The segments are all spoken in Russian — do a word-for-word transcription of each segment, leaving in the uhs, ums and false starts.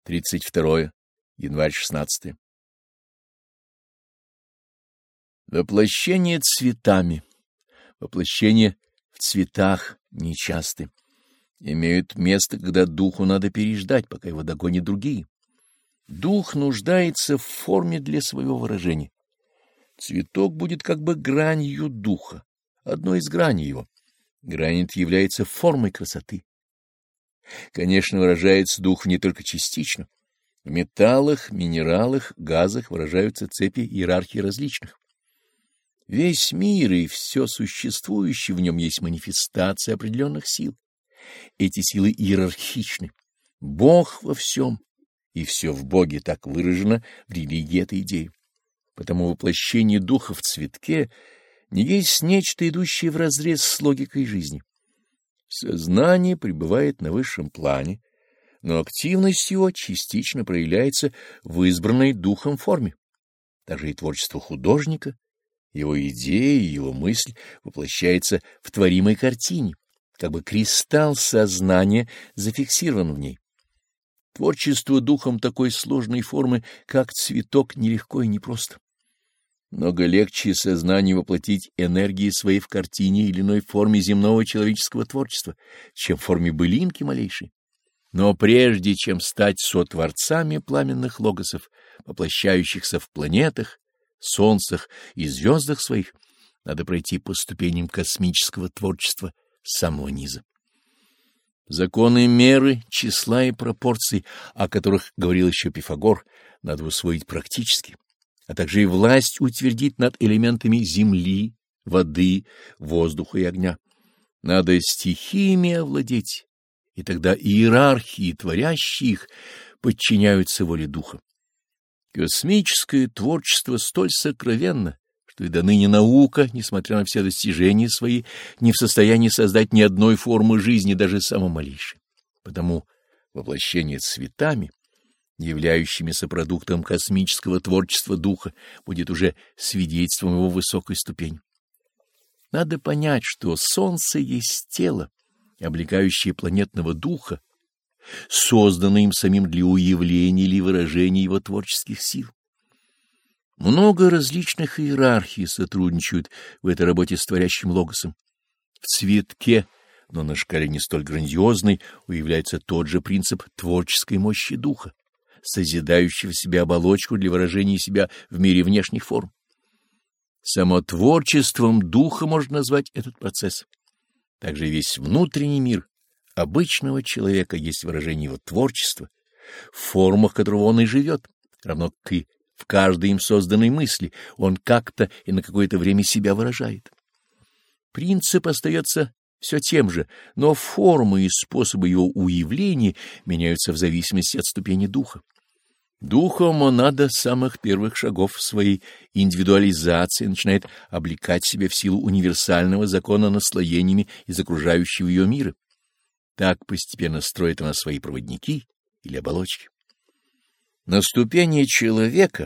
тридцать второе январь шестнадцатое. Воплощение цветами, воплощение в цветах нечасты, имеют место, когда духу надо переждать, пока его догонят другие. Дух нуждается в форме для своего выражения. Цветок будет как бы гранью духа, одной из граней его. Грань эта является формой красоты. Конечно, выражается дух не только частично. В металлах, минералах, газах выражаются цепи иерархии различных. Весь мир и все существующее в нем есть манифестация определенных сил. Эти силы иерархичны. Бог во всем, и все в Боге так выражено в религии этой идеи. Потому воплощение духа в цветке не есть нечто, идущее вразрез с логикой жизни. Сознание пребывает на высшем плане, но активность его частично проявляется в избранной духом форме. Также и творчество художника, его идея и его мысль воплощается в творимой картине, как бы кристалл сознания зафиксирован в ней. Творчество духом такой сложной формы, как цветок, нелегко и непросто. Много легче сознанию воплотить энергии своей в картине или иной форме земного человеческого творчества, чем в форме былинки малейшей. Но прежде чем стать сотворцами пламенных логосов, воплощающихся в планетах, солнцах и звездах своих, надо пройти по ступеням космического творчества с самого низа. Законы меры, числа и пропорций, о которых говорил еще Пифагор, надо усвоить практически, а также и власть утвердить над элементами земли, воды, воздуха и огня. Надо стихиями овладеть, и тогда иерархии, творящие их, подчиняются воле духа. Космическое творчество столь сокровенно, что и до ныне наука, несмотря на все достижения свои, не в состоянии создать ни одной формы жизни, даже самой малейшей. Потому воплощение цветами, являющимися продуктом космического творчества духа, будет уже свидетельством его высокой ступени. Надо понять, что Солнце есть тело, облекающее планетного духа, созданное им самим для уявления или выражения его творческих сил. Много различных иерархий сотрудничают в этой работе с творящим логосом. В цветке, но на шкале не столь грандиозной, уявляется тот же принцип творческой мощи духа, созидающего себе оболочку для выражения себя в мире внешних форм. Самотворчеством духа можно назвать этот процесс. Также весь внутренний мир обычного человека есть выражение его творчества, в формах которого он и живет, равно как и в каждой им созданной мысли он как-то и на какое-то время себя выражает. Принцип остается все тем же, но формы и способы его уявления меняются в зависимости от ступени духа. Духом монада с самых первых шагов своей индивидуализации начинает облекать себя в силу универсального закона наслоениями из окружающего ее мира. Так постепенно строит она свои проводники или оболочки. На ступени человека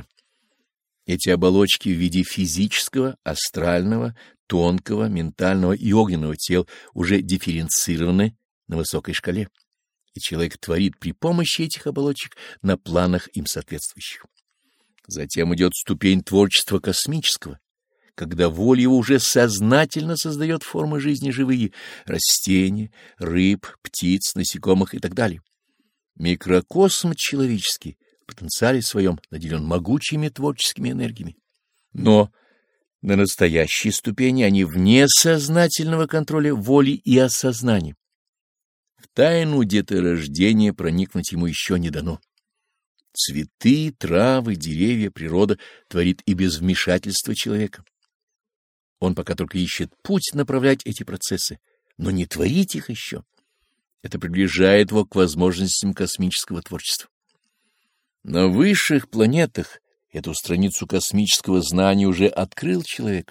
эти оболочки в виде физического, астрального, тонкого, ментального и огненного тел уже дифференцированы на высокой шкале, и человек творит при помощи этих оболочек на планах им соответствующих. Затем идет ступень творчества космического, когда воля его уже сознательно создает формы жизни живые, растения, рыб, птиц, насекомых и так далее. Микрокосм человеческий в потенциале своем наделен могучими творческими энергиями. Но на настоящей ступени они вне сознательного контроля воли и осознания. В тайну деторождения проникнуть ему еще не дано. Цветы, травы, деревья, природа творит и без вмешательства человека. Он пока только ищет путь направлять эти процессы, но не творить их еще. Это приближает его к возможностям космического творчества. На высших планетах эту страницу космического знания уже открыл человек.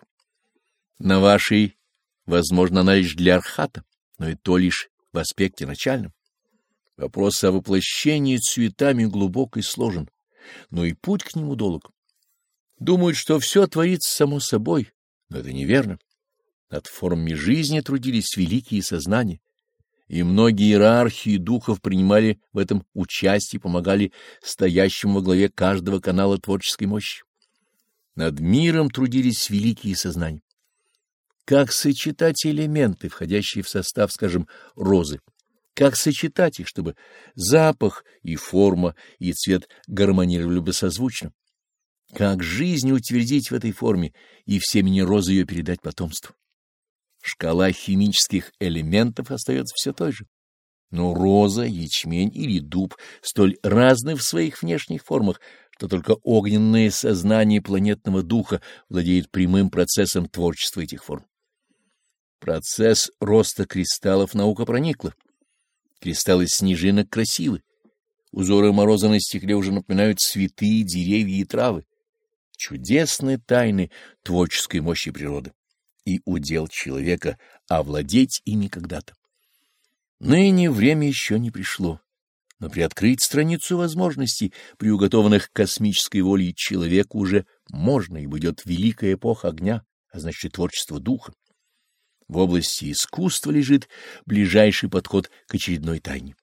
На вашей, возможно, она лишь для архата, но и то лишь в аспекте начальном. Вопрос о воплощении цветами глубок и сложен, но и путь к нему долг. Думают, что все творится само собой, но это неверно. Над формами жизни трудились великие сознания. и многие иерархии духов принимали в этом участие и помогали стоящему во главе каждого канала творческой мощи. Над миром трудились великие сознания. Как сочетать элементы, входящие в состав, скажем, розы? Как сочетать их, чтобы запах и форма, и цвет гармонировали бы созвучно? Как жизнь утвердить в этой форме и в семени розы ее передать потомству? Шкала химических элементов остается все той же. Но роза, ячмень или дуб столь разны в своих внешних формах, что только огненное сознание планетного духа владеет прямым процессом творчества этих форм. Процесс роста кристаллов наука проникла. Кристаллы снежинок красивы. Узоры мороза на стекле уже напоминают цветы, деревья и травы. Чудесны тайны творческой мощи природы. И удел человека овладеть ими когда-то. Ныне время еще не пришло, но приоткрыть страницу возможностей, приуготованных космической волей человеку, уже можно, ибо идет великая эпоха огня, а значит и творчество духа. В области искусства лежит ближайший подход к очередной тайне.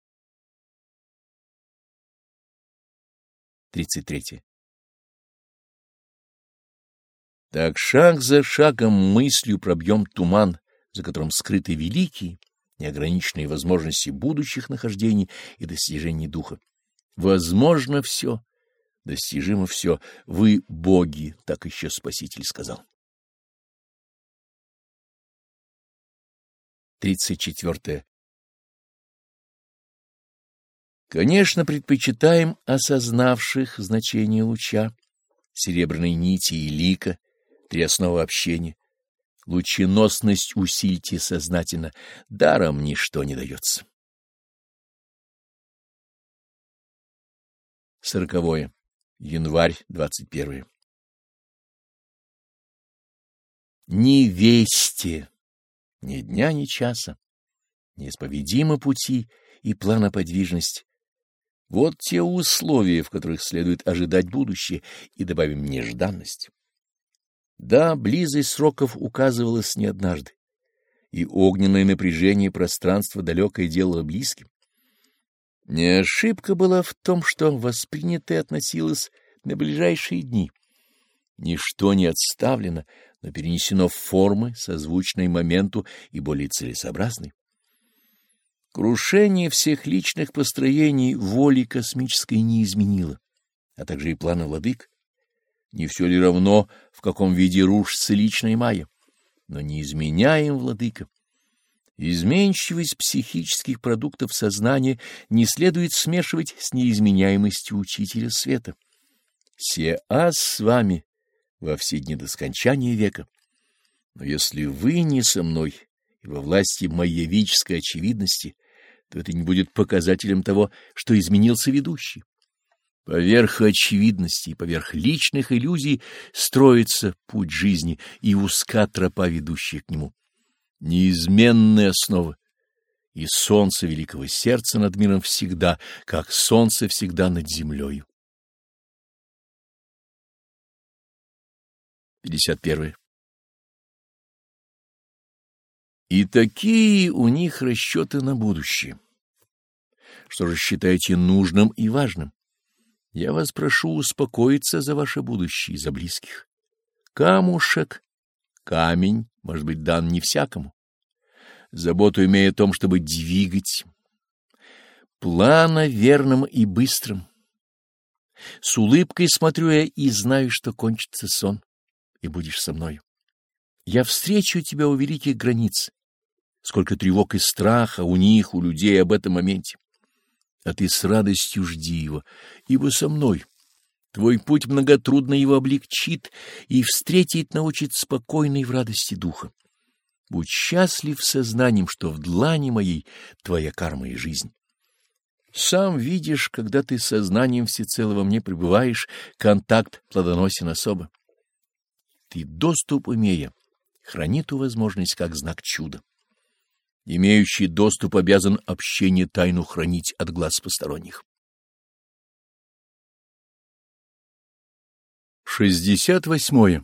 тридцать третье. Так шаг за шагом мыслью пробьем туман, за которым скрыты великие, неограниченные возможности будущих нахождений и достижений духа. Возможно все, достижимо все. Вы боги, так еще Спаситель сказал. тридцать четвёртое. Конечно, предпочитаем осознавших значение луча, серебряной нити и лика, три основы общения. Лученосность усильте сознательно, даром ничто не дается. Сороковое. Январь двадцать первое. Ни вести, ни дня, ни часа, неисповедимы пути и плана подвижность. Вот те условия, в которых следует ожидать будущее, и добавим нежданность. Да, близость сроков указывалась не однажды, и огненное напряжение пространства далекое делало близким. Не ошибка была в том, что воспринятое относилось на ближайшие дни. Ничто не отставлено, но перенесено в формы, созвучные моменту и более целесообразной. Крушение всех личных построений воли космической не изменило, а также и плана владык. Не все ли равно, в каком виде рушится личная майя, но не изменяем, владыка. Изменчивость психических продуктов сознания не следует смешивать с неизменяемостью Учителя Света. Се аз с вами во все дни до скончания века. Но если вы не со мной и во власти майявической очевидности, то это не будет показателем того, что изменился ведущий. Поверх очевидности, поверх личных иллюзий строится путь жизни и узка тропа, ведущая к нему. Неизменная основа и солнце великого сердца над миром всегда, как солнце всегда над землею. пятьдесят первое. И такие у них расчеты на будущее. Что же считаете нужным и важным? Я вас прошу успокоиться за ваше будущее и за близких. Камушек, камень, может быть, дан не всякому. Заботу имея о том, чтобы двигать. Плана верным и быстрым. С улыбкой смотрю я и знаю, что кончится сон, и будешь со мною. Я встречу тебя у великих границ. Сколько тревог и страха у них, у людей об этом моменте. А ты с радостью жди его, ибо со мной. Твой путь многотрудно его облегчит и встретить научит спокойной в радости духа. Будь счастлив сознанием, что в длани моей твоя карма и жизнь. Сам видишь, когда ты сознанием всецело во мне пребываешь, контакт плодоносен особо. Ты, доступ имея, храни ту возможность как знак чуда. Имеющий доступ обязан общение тайну хранить от глаз посторонних. шестьдесят восьмое.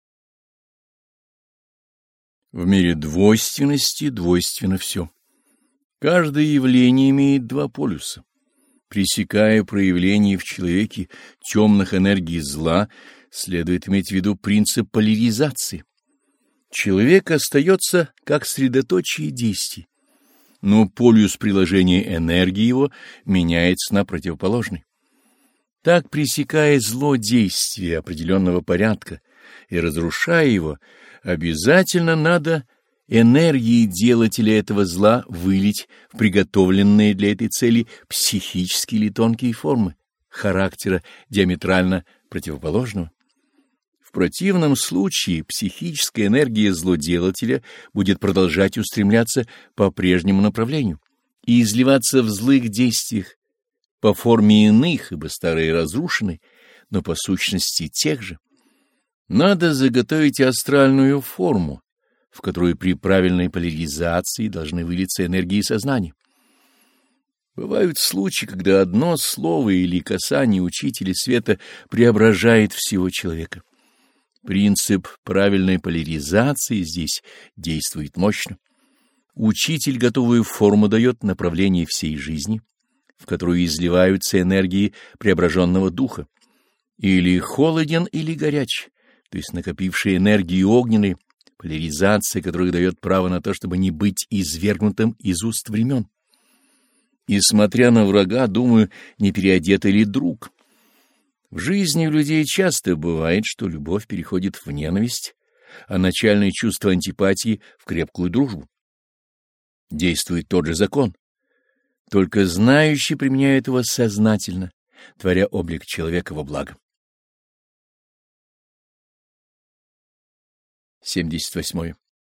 В мире двойственности двойственно все. Каждое явление имеет два полюса. Пресекая проявление в человеке темных энергий зла, следует иметь в виду принцип поляризации. Человек остается как средоточие действий, но полюс приложения энергии его меняется на противоположный. Так, пресекая зло действия определенного порядка и разрушая его, обязательно надо энергии делателя этого зла вылить в приготовленные для этой цели психические или тонкие формы характера диаметрально противоположного. В противном случае психическая энергия злоделателя будет продолжать устремляться по прежнему направлению и изливаться в злых действиях по форме иных, ибо старые разрушены, но по сущности тех же. Надо заготовить астральную форму, в которую при правильной поляризации должны вылиться энергии сознания. Бывают случаи, когда одно слово или касание учителя света преображает всего человека. Принцип правильной поляризации здесь действует мощно. Учитель готовую форму дает направление всей жизни, в которую изливаются энергии преображенного духа, или холоден, или горяч, то есть накопившие энергии огненной, поляризация которых дает право на то, чтобы не быть извергнутым из уст времен. И, смотря на врага, думаю, не переодетый ли друг. В жизни у людей часто бывает, что любовь переходит в ненависть, а начальное чувство антипатии — в крепкую дружбу. Действует тот же закон. Только знающий применяет его сознательно, творя облик человека во благо. семьдесят восьмое.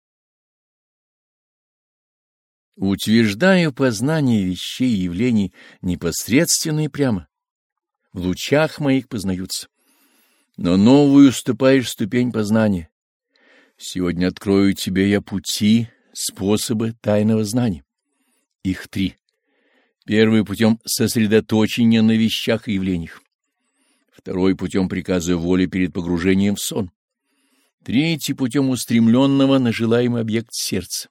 Утверждаю познание вещей и явлений непосредственно и прямо. В лучах моих познаются. Но новую ступаешь ступень познания. Сегодня открою тебе я пути, способы тайного знания. Их три. Первый — путем сосредоточения на вещах и явлениях. Второй — путем приказа воли перед погружением в сон. Третий — путем устремленного на желаемый объект сердца.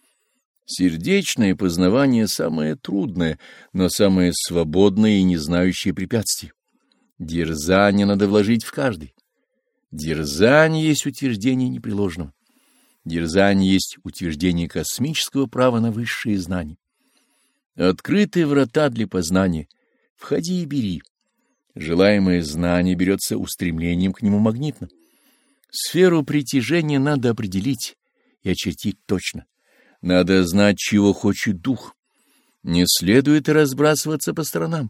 Сердечное познавание самое трудное, но самое свободное и не знающее препятствий. Дерзание надо вложить в каждый. Дерзание есть утверждение непреложного. Дерзание есть утверждение космического права на высшие знания. Открыты врата для познания. Входи и бери. Желаемое знание берется устремлением к нему магнитно. Сферу притяжения надо определить и очертить точно. Надо знать, чего хочет дух. Не следует разбрасываться по сторонам.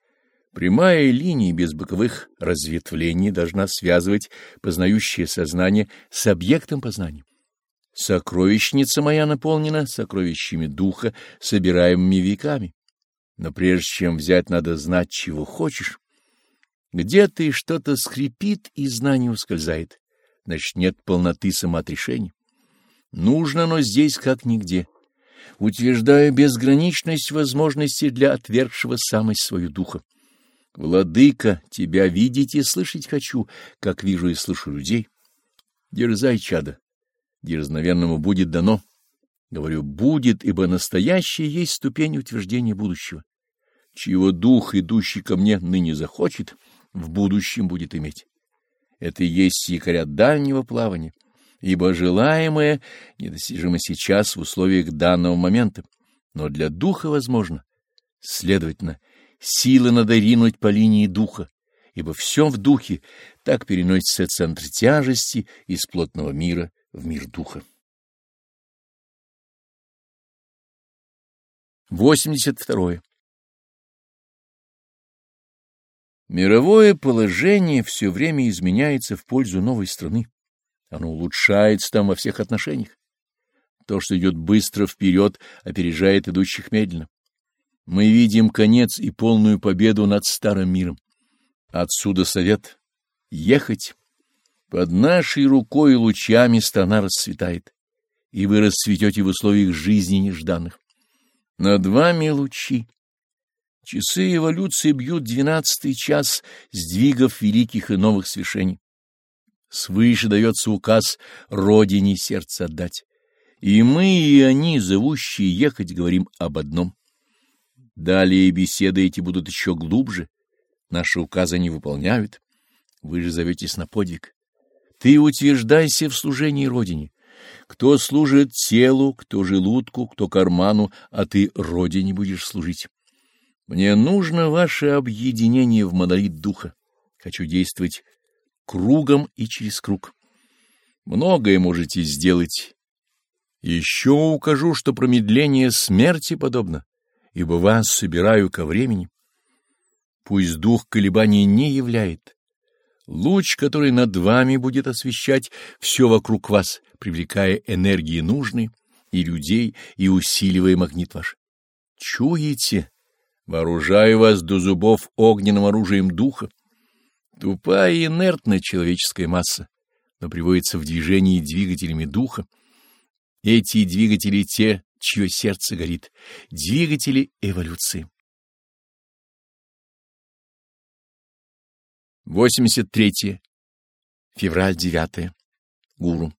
Прямая линия без боковых разветвлений должна связывать познающее сознание с объектом познания. Сокровищница моя наполнена сокровищами духа, собираемыми веками. Но прежде чем взять, надо знать, чего хочешь. Где-то и что-то скрипит, и знание ускользает. Значит, нет полноты самоотрешения. Нужно оно здесь как нигде. Утверждаю безграничность возможностей для отвергшего самость свою духа. Владыка, тебя видеть и слышать хочу, как вижу и слышу людей. Дерзай, чадо, дерзновенному будет дано. Говорю, будет, ибо настоящее есть ступень утверждения будущего. Чего дух, идущий ко мне, ныне захочет, в будущем будет иметь. Это и есть якоря дальнего плавания, ибо желаемое недостижимо сейчас в условиях данного момента, но для духа возможно. Следовательно, силы надо ринуть по линии духа, ибо все в духе, так переносится центр тяжести из плотного мира в мир духа. восемьдесят второе. Мировое положение все время изменяется в пользу новой страны. Оно улучшается там во всех отношениях. То, что идет быстро вперед, опережает идущих медленно. Мы видим конец и полную победу над старым миром. Отсюда совет — ехать. Под нашей рукой и лучами страна расцветает, и вы расцветете в условиях жизни нежданных. Над вами лучи. Часы эволюции бьют двенадцатый час сдвигов великих и новых свершений. Свыше дается указ Родине сердце отдать. И мы, и они, зовущие ехать, говорим об одном. Далее беседы эти будут еще глубже. Наши указы не выполняют. Вы же зоветесь на подвиг. Ты утверждайся в служении Родине. Кто служит телу, кто желудку, кто карману, а ты Родине будешь служить. Мне нужно ваше объединение в монолит духа. Хочу действовать кругом и через круг. Многое можете сделать. Еще укажу, что промедление смерти подобно, ибо вас собираю ко времени. Пусть дух колебаний не являет. Луч, который над вами будет освещать все вокруг вас, привлекая энергии нужные, и людей, и усиливая магнит ваш. Чуете? Вооружаю вас до зубов огненным оружием духа. Тупая и инертная человеческая масса, но приводится в движение двигателями духа. Эти двигатели те, чье сердце горит, двигатели эволюции. восемьдесят третье. Февраль девятое. Гуру.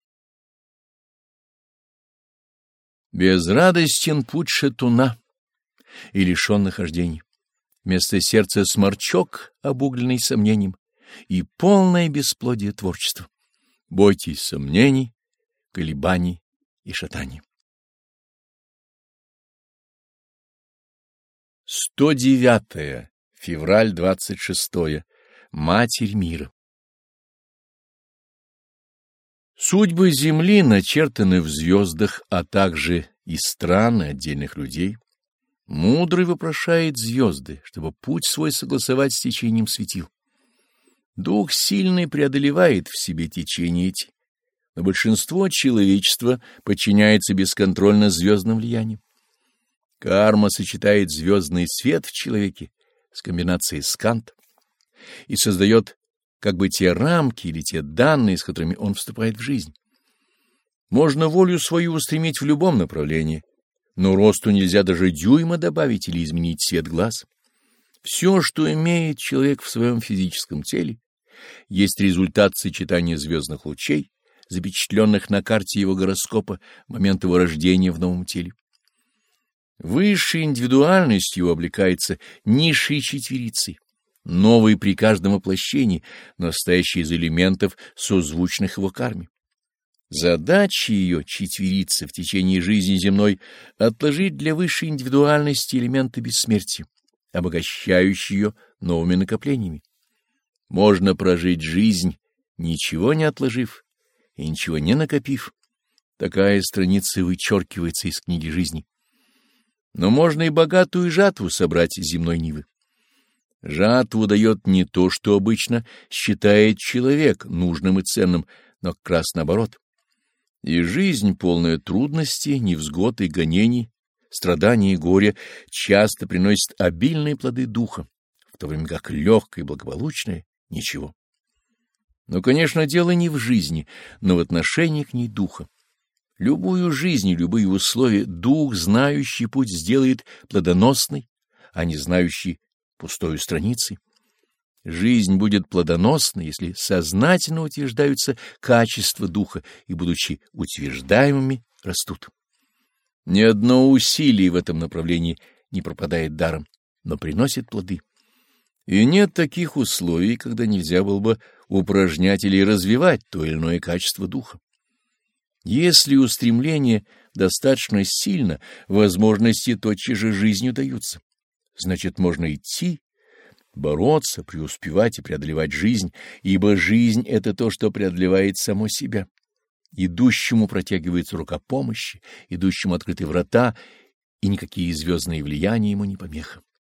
Безрадостен путь шатуна и лишен нахождений. Вместо сердца сморчок, обугленный сомнением, и полное бесплодие творчества. Бойтесь сомнений, колебаний и шатаний. сто девятое. Февраль двадцать шестое. Матерь мира. Судьбы Земли начертаны в звездах, а также и страны отдельных людей. Мудрый вопрошает звезды, чтобы путь свой согласовать с течением светил. Дух сильный преодолевает в себе течение эти, но большинство человечества подчиняется бесконтрольно звездным влияниям. Карма сочетает звездный свет в человеке с комбинацией скант и создает как бы те рамки или те данные, с которыми он вступает в жизнь. Можно волю свою устремить в любом направлении, но росту нельзя даже дюйма добавить или изменить цвет глаз. Все, что имеет человек в своем физическом теле, есть результат сочетания звездных лучей, запечатленных на карте его гороскопа в момент его рождения в новом теле. Высшей индивидуальностью облекается низшей четверицей, новый при каждом воплощении, настоящий из элементов, созвучных его карме. Задача ее, четверицы, в течение жизни земной — отложить для высшей индивидуальности элементы бессмертия, обогащающие ее новыми накоплениями. Можно прожить жизнь, ничего не отложив и ничего не накопив. Такая страница вычеркивается из книги жизни. Но можно и богатую жатву собрать из земной нивы. Жатву дает не то, что обычно считает человек нужным и ценным, но как раз наоборот. И жизнь, полная трудностей, невзгод и гонений, страданий и горя, часто приносит обильные плоды духа, в то время как легкое и благополучное — ничего. Но, конечно, дело не в жизни, но в отношении к ней духа. Любую жизнь и любые условия дух, знающий путь, сделает плодоносной, а не знающий — пустою страницей. Жизнь будет плодоносна, если сознательно утверждаются качества духа и, будучи утверждаемыми, растут. Ни одно усилие в этом направлении не пропадает даром, но приносит плоды. И нет таких условий, когда нельзя было бы упражнять или развивать то или иное качество духа. Если устремление достаточно сильно, возможности тотчас же жизнью даются. Значит, можно идти, бороться, преуспевать и преодолевать жизнь, ибо жизнь — это то, что преодолевает само себя. Идущему протягивается рука помощи, идущему открыты врата, и никакие звездные влияния ему не помеха.